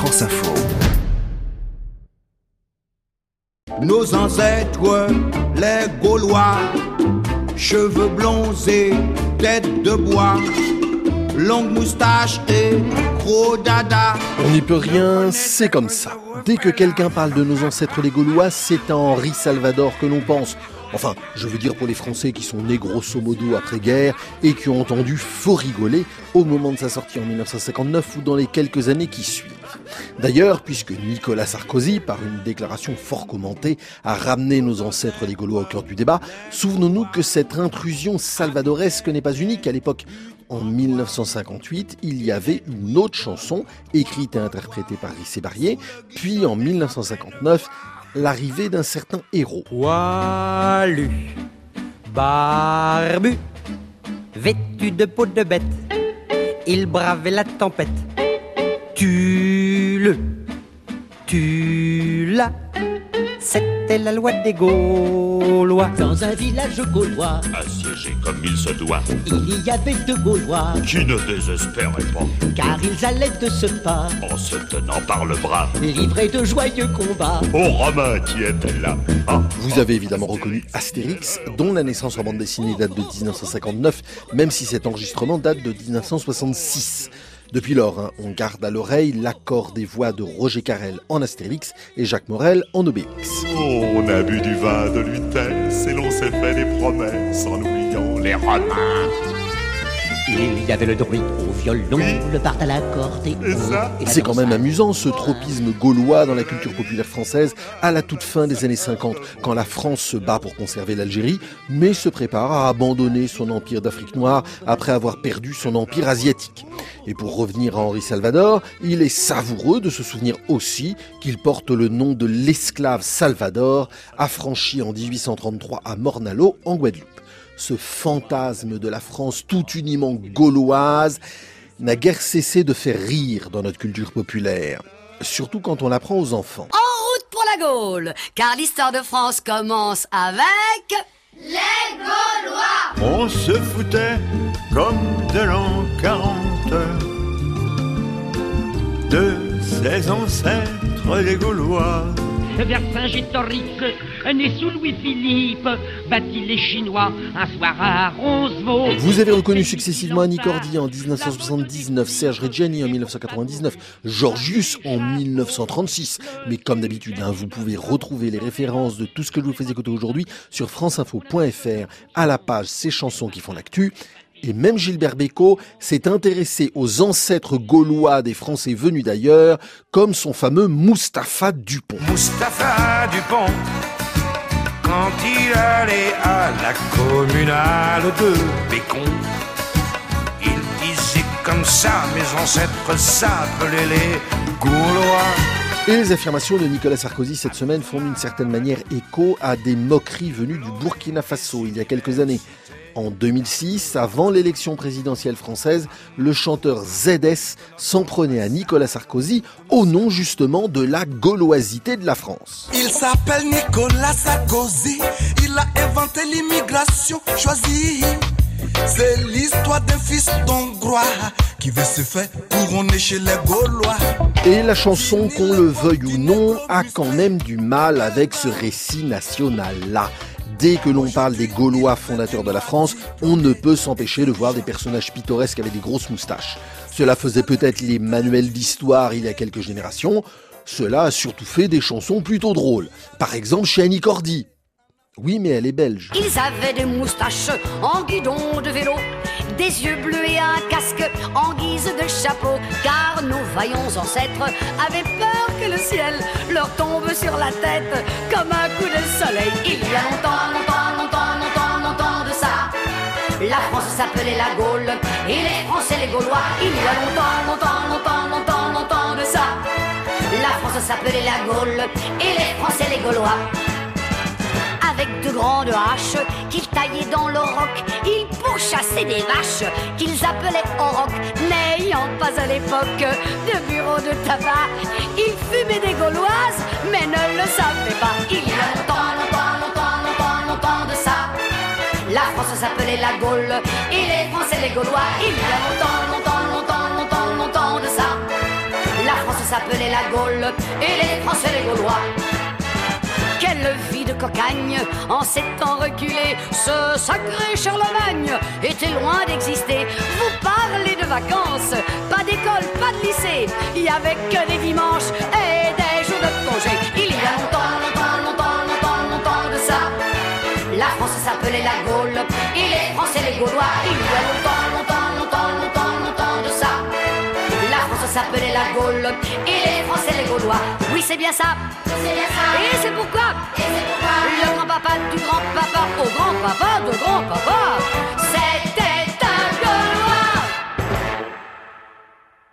France Info. Nos ancêtres, les Gaulois, cheveux blonds et tête de bois, longue moustache et gros dada. On n'y peut rien, c'est comme ça. Dès que quelqu'un parle de nos ancêtres les Gaulois, c'est à Henri Salvador que l'on pense. Enfin, je veux dire pour les Français qui sont nés grosso modo après-guerre et qui ont entendu fort rigoler au moment de sa sortie en 1959 ou dans les quelques années qui suivent. D'ailleurs, puisque Nicolas Sarkozy, par une déclaration fort commentée, a ramené nos ancêtres les Gaulois au cœur du débat, souvenons-nous que cette intrusion salvadoresque n'est pas unique. À l'époque, en 1958, il y avait une autre chanson, écrite et interprétée par Rissé Barrier, puis en 1959, l'arrivée d'un certain héros. Poilu, barbu, vêtu de peau de bête, il bravait la tempête. Tu l'as, c'était la loi des Gaulois. Dans un village gaulois, assiégé comme il se doit, il y avait deux Gaulois qui ne désespéraient pas, car ils allaient de ce pas, en se tenant par le bras, livrés de joyeux combats. aux Romains qui étaient là. Vous avez évidemment reconnu Astérix, dont la naissance en bande dessinée date de 1959, même si cet enregistrement date de 1966. Depuis lors, on garde à l'oreille l'accord des voix de Roger Carrel en Astérix et Jacques Morel en Obélix. On a bu du vin de Lutèce et l'on s'est fait des promesses en oubliant les Romains. Il y avait le druide au violon, le bard à l'accordéon. Et ça, C'est quand même amusant ce tropisme gaulois dans la culture populaire française à la toute fin des années 50, quand la France se bat pour conserver l'Algérie, mais se prépare à abandonner son empire d'Afrique noire après avoir perdu son empire asiatique. Et pour revenir à Henri Salvador, il est savoureux de se souvenir aussi qu'il porte le nom de l'esclave Salvador, affranchi en 1833 à Morne-à-l'Eau, en Guadeloupe. Ce fantasme de la France tout uniment gauloise n'a guère cessé de faire rire dans notre culture populaire, surtout quand on l'apprend aux enfants. En route pour la Gaule, car l'histoire de France commence avec... Les Gaulois. On se foutait comme de l'an 40 de ses ancêtres les Gaulois. Ce Vercingétorix, né sous Louis-Philippe, battit les Chinois un soir à Roncevaux. Vous avez reconnu successivement Annie Cordy en 1979, Serge Reggiani en 1999, Georgius en 1936. Mais comme d'habitude, vous pouvez retrouver les références de tout ce que je vous fais écouter aujourd'hui sur franceinfo.fr à la page Ces chansons qui font l'actu. Et même Gilbert Bécaud s'est intéressé aux ancêtres gaulois des Français venus d'ailleurs, comme son fameux Mustapha Dupont. Mustapha Dupont, quand il allait à la communale de Bécon, il disait comme ça, mes ancêtres s'appelaient les Gaulois. Et les affirmations de Nicolas Sarkozy cette semaine font d'une certaine manière écho à des moqueries venues du Burkina Faso il y a quelques années. En 2006, avant l'élection présidentielle française, le chanteur ZS s'en prenait à Nicolas Sarkozy au nom justement de la gauloisité de la France. Il s'appelle Nicolas Sarkozy, il a inventé l'immigration choisie. C'est l'histoire d'un fils d'Hongrois qui veut se faire couronner chez les Gaulois. Et la chanson, qu'on le veuille ou non, a quand même du mal avec ce récit national-là. Dès que l'on parle des Gaulois fondateurs de la France, on ne peut s'empêcher de voir des personnages pittoresques avec des grosses moustaches. Cela faisait peut-être les manuels d'histoire il y a quelques générations. Cela a surtout fait des chansons plutôt drôles. Par exemple chez Annie Cordy. Oui, mais elle est belge. Ils avaient des moustaches en guidon de vélo, des yeux bleus et un casque en guise de chapeau, car nos vaillants ancêtres avaient peur que le ciel leur tombe sur la tête comme un coup de soleil. Il y a longtemps, longtemps, longtemps, longtemps, longtemps de ça, la France s'appelait la Gaule et les Français les Gaulois. Il y a longtemps, longtemps, longtemps, longtemps, longtemps de ça, la France s'appelait la Gaule et les Français les Gaulois. Avec de grandes haches qu'ils taillaient dans le roc, ils pourchassaient des vaches qu'ils appelaient auroch. N'ayant pas à l'époque de bureau de tabac, ils fumaient des Gauloises, mais ne le savaient pas. Il y a longtemps, longtemps, longtemps, longtemps, longtemps de ça, la France s'appelait la Gaule et les Français les Gaulois. Il y a longtemps, longtemps, longtemps, longtemps, longtemps de ça, la France s'appelait la Gaule et les Français les Gaulois. Quelle vie de cocagne en ces temps reculés. Ce sacré Charlemagne était loin d'exister. Vous parlez de vacances, pas d'école, pas de lycée. Il y avait que des dimanches et des jours de congé. Il y a longtemps de ça, la France s'appelait la Gaule et les Français les Gaulois. Il y a longtemps de ça, la France s'appelait la Gaule et les Français les Gaulois. Oui, c'est bien ça. Et c'est pourquoi le grand-papa du grand-papa au grand-papa de grand-papa, c'était